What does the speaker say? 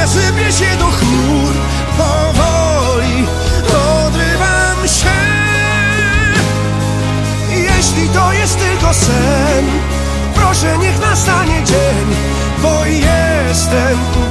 sypię się do chmur. Powoli odrywam się. Jeśli to jest tylko sen, proszę niech nastanie dzień, bo jestem